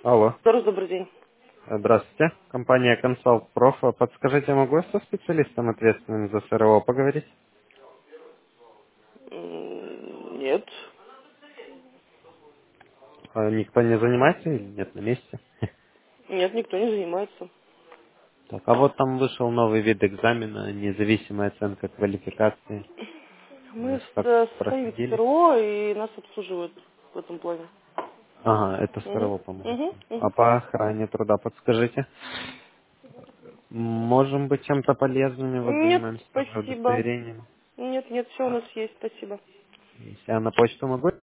Алло. Здорово, добрый день. Здравствуйте. Компания Consult Prof. Подскажите, могу я со специалистом, ответственным за СРО, поговорить? Нет. Никто не занимается или нет на месте? Нет, никто не занимается. Так, а вот там вышел новый вид экзамена, независимая оценка квалификации. Мы Как состоим в проходили? СРО и нас обслуживают в этом плане. Ага, это Угу, СРО поможет. угу, А угу. по охране труда подскажите? Можем быть чем-то полезными, вот Нет, занимаемся тоже спасибо. удостоверением. Нет, нет, все у нас есть, спасибо. Если я на почту могу